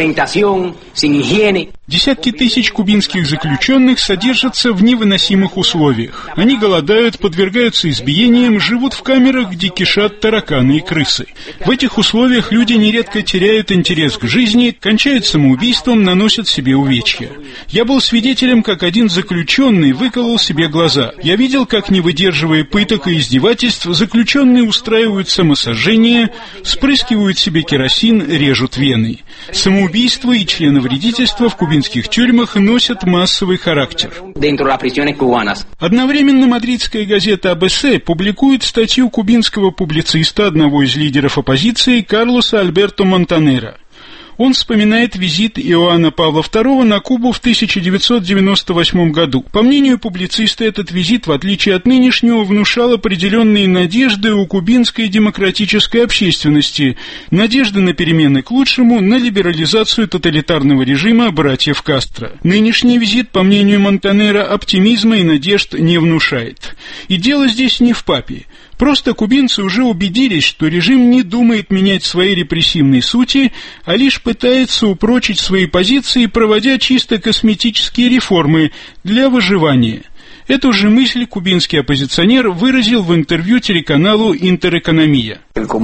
Десятки тысяч кубинских заключенных содержатся в невыносимых условиях. Они голодают, подвергаются избиениям, живут в камерах, где кишат тараканы и крысы. В этих условиях люди нередко теряют интерес к жизни, кончают самоубийством, наносят себе увечья. Я был свидетелем, как один заключенный выколол себе глаза. Я видел, как, не выдерживая пыток и издевательств, заключенные устраивают самосожжение, спрыскивают себе керосин, режут вены. Самоубийство и членовредительство в кубинских тюрьмах носят массовый характер. Одновременно мадридская газета «АБС» публикует статью кубинского публициста, одного из лидеров оппозиции, Карлоса Альберто Монтанера. Он вспоминает визит Иоанна Павла II на Кубу в 1998 году. По мнению публициста, этот визит, в отличие от нынешнего, внушал определенные надежды у кубинской демократической общественности, надежды на перемены к лучшему, на либерализацию тоталитарного режима братьев Кастро. Нынешний визит, по мнению Монтанера, оптимизма и надежд не внушает. И дело здесь не в папе. Просто кубинцы уже убедились, что режим не думает менять свои репрессивные сути, а лишь пытается упрочить свои позиции, проводя чисто косметические реформы для выживания. Эту же мысль кубинский оппозиционер выразил в интервью телеканалу «Интерэкономия».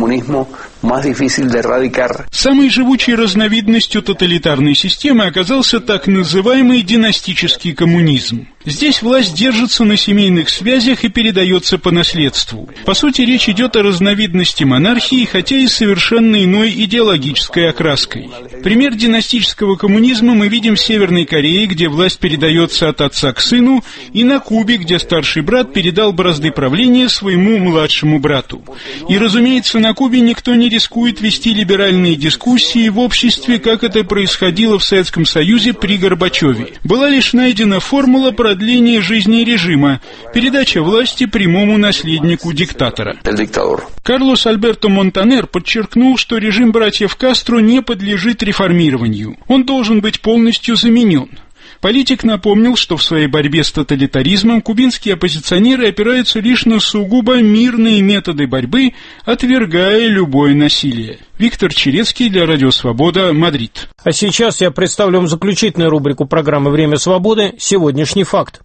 Самой живучей разновидностью тоталитарной системы оказался так называемый династический коммунизм. Здесь власть держится на семейных связях и передается по наследству. По сути, речь идет о разновидности монархии, хотя и совершенно иной идеологической окраской. Пример династического коммунизма мы видим в Северной Корее, где власть передается от отца к сыну, и на Кубе, где старший брат передал бразды правления своему младшему брату. И, разумеется, на Кубе никто не рискует вести либеральные дискуссии в обществе, как это происходило в Советском Союзе при Горбачеве. Была лишь найдена формула продления жизни режима, передача власти прямому наследнику диктатора. Карлос Альберто Монтанер подчеркнул, что режим братьев Кастро не подлежит реформированию. Он должен быть полностью заменен. Политик напомнил, что в своей борьбе с тоталитаризмом кубинские оппозиционеры опираются лишь на сугубо мирные методы борьбы, отвергая любое насилие. Виктор Черецкий для Радио Свобода, Мадрид. А сейчас я представлю вам заключительную рубрику программы «Время свободы» «Сегодняшний факт».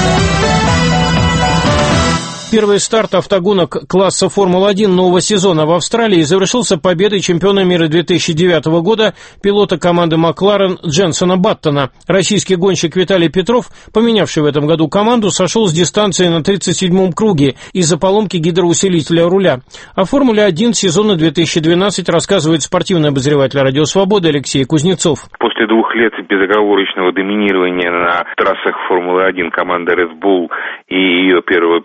Первый старт автогонок класса Формулы-1 нового сезона в Австралии завершился победой чемпиона мира 2009 года пилота команды Макларен Дженсона Баттона. Российский гонщик Виталий Петров, поменявший в этом году команду, сошел с дистанции на 37-м круге из-за поломки гидроусилителя руля. О Формуле-1 сезона 2012 рассказывает спортивный обозреватель Радио Свободы Алексей Кузнецов. После 2 лет безоговорочного доминирования на трассах Формулы-1 команда Red Bull и ее первого пилота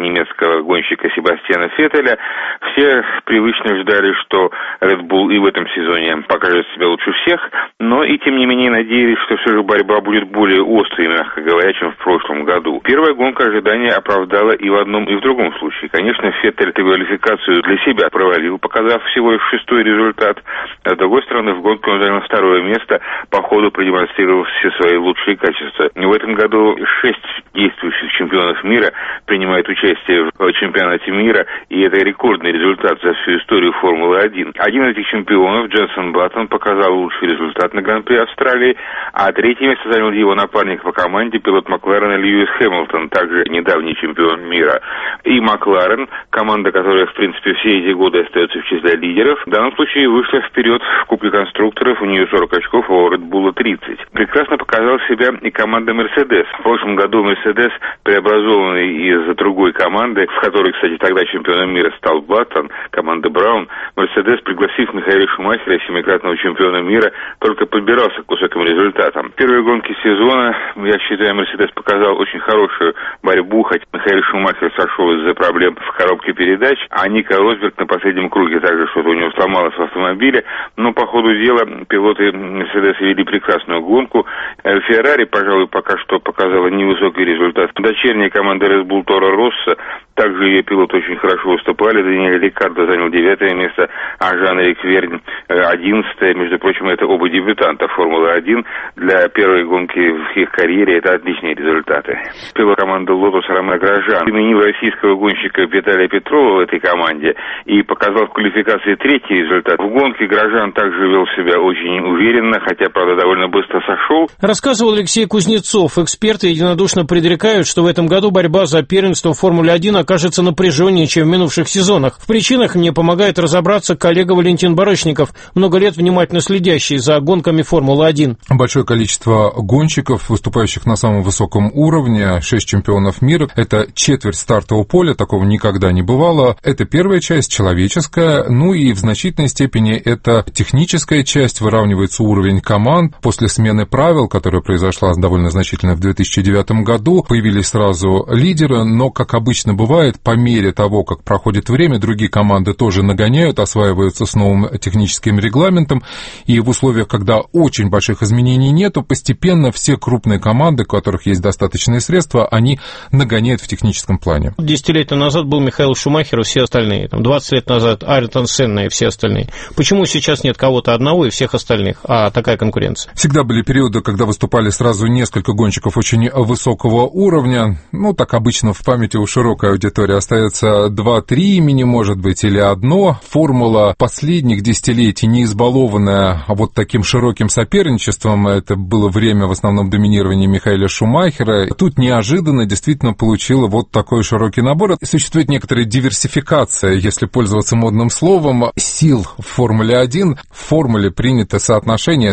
немецкого гонщика Себастьяна Феттеля. Все привычно ждали, что Red Bull и в этом сезоне покажет себя лучше всех, но и тем не менее надеялись, что все же борьба будет более острой, мягко говоря, чем в прошлом году. Первая гонка ожидания оправдала и в одном, и в другом случае. Конечно, Феттель квалификацию для себя провалил, показав всего лишь 6-й результат. А с другой стороны, в гонке он занял 2-е место, по ходу продемонстрировал все свои лучшие качества. В этом году 6 действующих чемпионов мира принимают участие в чемпионате мира, и это рекордный результат за всю историю Формулы-1. Один из этих чемпионов, Дженсен Баттон, показал лучший результат на Гран-при Австралии, а 3-е место занял его напарник по команде, пилот Макларена Льюис Хэмилтон, также недавний чемпион мира. И Макларен, команда, которая, в принципе, все эти годы остается в числе лидеров, в данном случае вышла вперед в Кубке конструкторов, у нее 40 очков, а у Red Bull 30. Прекрасно показал себя и команда Mercedes. В прошлом году Mercedes, преобразованный из другой команды, в которой, кстати, тогда чемпионом мира стал Баттон, команда Браун, Mercedes, пригласив Михаэля Шумахера, семикратного чемпиона мира, только подбирался к высоким результатам. В первой гонке сезона, я считаю, Mercedes показал очень хорошую борьбу, хотя Михаэль Шумахер сошел из-за проблем в коробке передач, а Ника Росберг на последнем круге также что-то у него сломалось в автомобиле, но по ходу дела пилоты Mercedes вели прекрасную гонку. Феррари, пожалуй, пока что показала невысокий результат. Дочерняя команда Red Bull Торо Россо, также ее пилоты очень хорошо выступали. Даниэль Риккардо занял 9-е место, а Жан-Эрик Вернь 11-е. Между прочим, это оба дебютанта Формулы-1. Для первой гонки в их карьере это отличные результаты. Пилот команды Лотос Роман Гражан заменил российского гонщика Виталия Петрова в этой команде и показал в квалификации 3-й результат. В гонке Гражан также вел себя очень уверенно, хотя, правда, довольно быстро сошел. Рассказывал Алексей Кузнецов. Эксперты единодушно предрекают, что в этом году борьба за первенство в Формуле-1 окажется напряженнее, чем в минувших сезонах. В причинах мне помогает разобраться коллега Валентин Барышников, много лет внимательно следящий за гонками Формулы-1. Большое количество гонщиков, выступающих на самом высоком уровне, 6 чемпионов мира, это четверть стартового поля, такого никогда не бывало. Это первая часть, человеческая, ну и в значительной степени это техническая часть, выравнивается уровень команд. После смены правил, которая произошла довольно значительно в 2009 году, появились сразу лидеры, но, как обычно бывает, по мере того, как проходит время, другие команды тоже нагоняют, осваиваются с новым техническим регламентом, и в условиях, когда очень больших изменений нету, постепенно все крупные команды, у которых есть достаточные средства, они нагоняют в техническом плане. 10 лет назад был Михаил Шумахер и все остальные, 20 лет назад Айртон Сенна и все остальные. Почему сейчас нет кого-то одного и всех остальных, а такая конкуренция? Всегда были периоды, когда выступали сразу несколько гонщиков очень высокого уровня. Ну, так обычно в памяти у широкой аудитории остается 2-3 имени, может быть, или одно. Формула последних десятилетий, не избалованная вот таким широким соперничеством, это было время в основном доминирования Михаэля Шумахера. Тут неожиданно действительно получила вот такой широкий набор. Существует некоторая диверсификация, если пользоваться модным словом, сил в Формуле-1. В формуле принято соотношение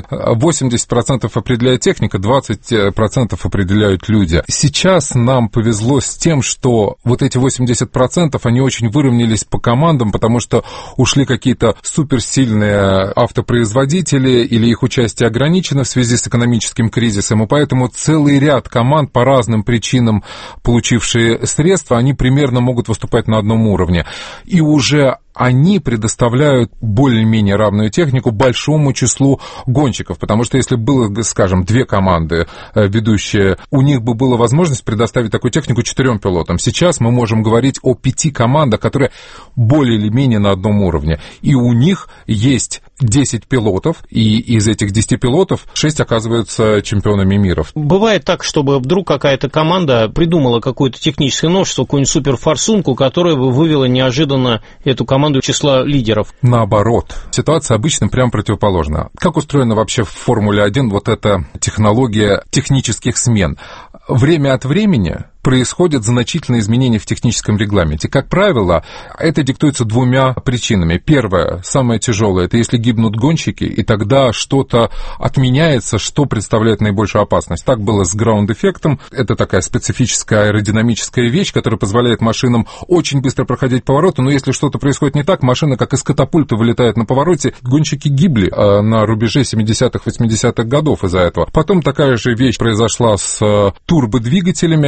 80% определяет техника, 20% определяют люди. Сейчас нам повезло с тем, что вот эти 80%, они очень выровнялись по командам, потому что ушли какие-то суперсильные автопроизводители или их участие ограничено в связи с экономическим кризисом, и поэтому целый ряд команд по разным причинам, получившие средства, они примерно могут выступать на одном уровне. И уже они предоставляют более-менее равную технику большому числу гонщиков, потому что если было, скажем, 2 команды ведущие, у них бы была возможность предоставить такую технику 4 пилотам. Сейчас мы можем говорить о 5 командах, которые более или менее на одном уровне, и у них есть 10 пилотов, и из этих 10 пилотов 6 оказываются чемпионами мира. Бывает так, чтобы вдруг какая-то команда придумала какое-то техническое новшество, какую-нибудь суперфорсунку, которая бы вывела неожиданно эту команду в числа лидеров. Наоборот. Ситуация обычно прям противоположна. Как устроена вообще в Формуле-1 вот эта технология технических смен? Время от времени происходят значительные изменения в техническом регламенте. Как правило, это диктуется 2 причинами. Первое, самое тяжелое, это если гибнут гонщики, и тогда что-то отменяется, что представляет наибольшую опасность. Так было с граунд-эффектом. Это такая специфическая аэродинамическая вещь, которая позволяет машинам очень быстро проходить повороты, но если что-то происходит не так, машина как из катапульты вылетает на повороте. Гонщики гибли на рубеже 70-х, 80-х годов из-за этого. Потом такая же вещь произошла с турбодвигателями, которые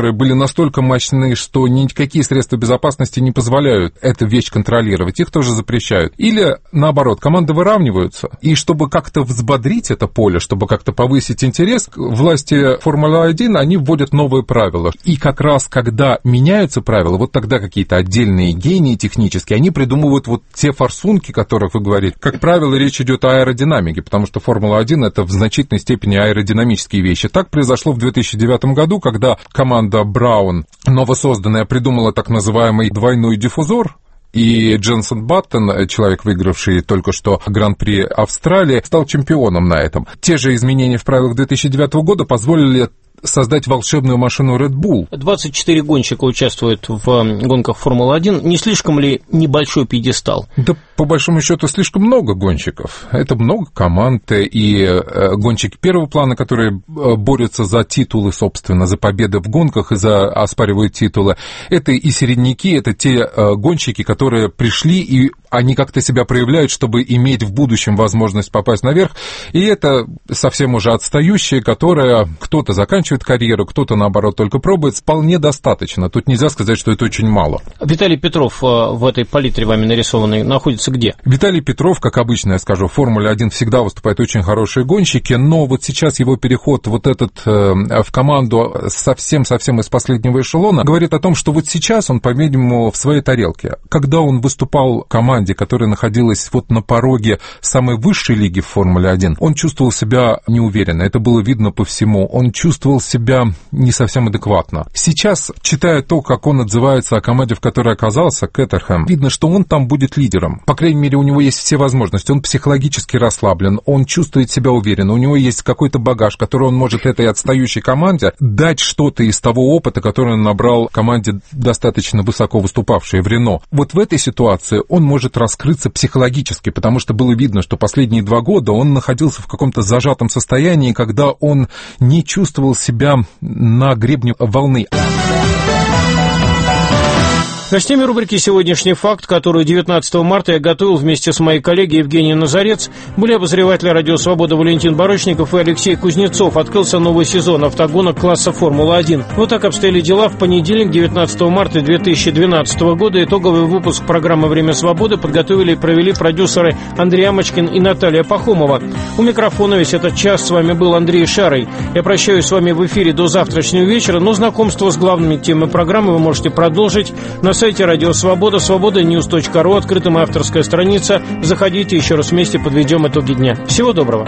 которые были настолько мощны, что никакие средства безопасности не позволяют эту вещь контролировать, их тоже запрещают. Или, наоборот, команды выравниваются, и чтобы как-то взбодрить это поле, чтобы как-то повысить интерес, власти Формулы-1, они вводят новые правила. И как раз, когда меняются правила, вот тогда какие-то отдельные гении технические, они придумывают вот те форсунки, о которых вы говорите. Как правило, речь идет о аэродинамике, потому что Формула-1 — это в значительной степени аэродинамические вещи. Так произошло в 2009 году, когда команда Браун, новосозданная, придумала так называемый двойной диффузор, и Дженсен Баттон, человек, выигравший только что Гран-при Австралии, стал чемпионом на этом. Те же изменения в правилах 2009 года позволили создать волшебную машину Red Bull. 24 гонщика участвуют в гонках Формулы-1. Не слишком ли небольшой пьедестал? Да, по большому счету, слишком много гонщиков. Это много команд, и гонщики первого плана, которые борются за титулы, собственно, за победы в гонках и оспаривают титулы. Это и середняки, это те гонщики, которые пришли, и они как-то себя проявляют, чтобы иметь в будущем возможность попасть наверх. И это совсем уже отстающие, которые кто-то заканчивает карьеру, кто-то, наоборот, только пробует. Вполне достаточно. Тут нельзя сказать, что это очень мало. Виталий Петров в этой палитре вами нарисованной находится где? Виталий Петров, как обычно я скажу, в Формуле-1 всегда выступают очень хорошие гонщики, но вот сейчас его переход вот этот в команду совсем-совсем из последнего эшелона говорит о том, что вот сейчас он, по-видимому, в своей тарелке. Когда он выступал в команде, которая находилась вот на пороге самой высшей лиги в Формуле-1, он чувствовал себя неуверенно. Это было видно по всему. Он чувствовал себя не совсем адекватно. Сейчас, читая то, как он отзывается о команде, в которой оказался, Кеттерхэм, видно, что он там будет лидером. По крайней мере, у него есть все возможности. Он психологически расслаблен, он чувствует себя уверенно, у него есть какой-то багаж, который он может этой отстающей команде дать что-то из того опыта, который он набрал в команде, достаточно высоко выступавшей в Рено. Вот в этой ситуации он может раскрыться психологически, потому что было видно, что последние 2 года он находился в каком-то зажатом состоянии, когда он не чувствовал себя на гребне волны. Гостями рубрики «Сегодняшний факт», которую 19 марта я готовил вместе с моей коллегой Евгенией Назарец, были обозреватели «Радио Свобода» Валентин Барышников и Алексей Кузнецов. Открылся новый сезон автогонок класса «Формула-1». Вот так обстояли дела в понедельник, 19 марта 2012 года. Итоговый выпуск программы «Время свободы» подготовили и провели продюсеры Андрей Амочкин и Наталья Пахомова. У микрофона весь этот час с вами был Андрей Шарый. Я прощаюсь с вами в эфире до завтрашнего вечера, но знакомство с главными темами программы вы можете продолжить на сайте «Радио Свобода», свобода-news.ru, открытая моя авторская страница. Заходите, еще раз вместе подведем итоги дня. Всего доброго.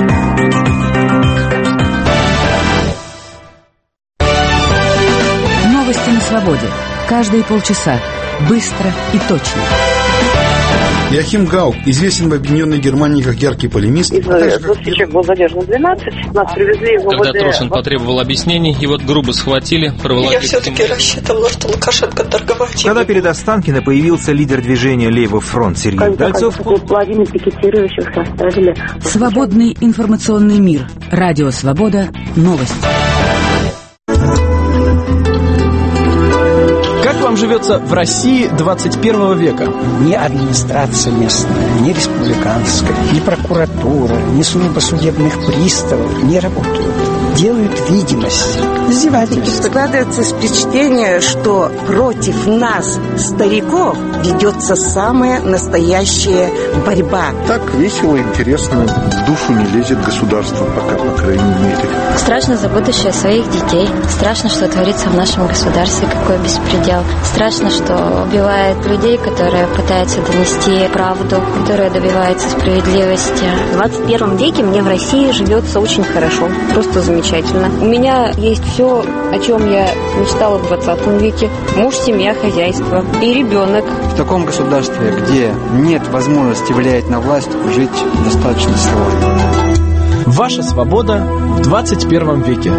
Новости на свободе. Каждые полчаса. Быстро и точно. Йохим Гаук известен в Объединенной Германии как яркий полемист. Из 20 человек был задержан 12. Нас привезли в ОВД. Когда Трошин потребовал объяснений, его грубо схватили, проволокли. Я все-таки рассчитывала, что Лукашенко торговать. Когда перед Останкино появился лидер движения «Левый фронт» Сергей Дальцов. Половину пикетирующих составили. Свободный информационный мир. Радио Свобода. Новости. Как вам живется в России 21 века? Ни администрация местная, ни республиканская, ни прокуратура, ни служба судебных приставов не работают. Делают видимость. Издевательство. Складывается впечатление, что против нас, стариков, ведется самая настоящая борьба. Так весело, интересно, в душу не лезет государство пока, по крайней мере. Страшно за будущее своих детей. Страшно, что творится в нашем государстве, какой беспредел. Страшно, что убивают людей, которые пытаются донести правду, которые добиваются справедливости. В 21 веке мне в России живется очень хорошо, просто замечательно. У меня есть все, о чем я мечтала в 20 веке. Муж, семья, хозяйство и ребенок. В таком государстве, где нет возможности влиять на власть, жить достаточно сложно. Ваша свобода в 21 веке.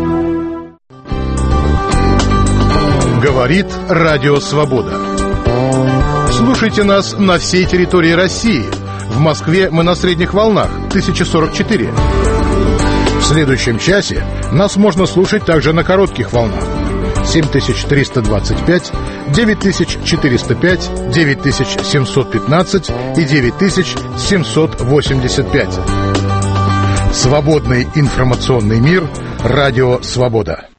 Говорит Радио Свобода. Слушайте нас на всей территории России. В Москве мы на средних волнах 1044. В следующем часе нас можно слушать также на коротких волнах 7325, 9405, 9715 и 9785. Свободный информационный мир. Радио Свобода.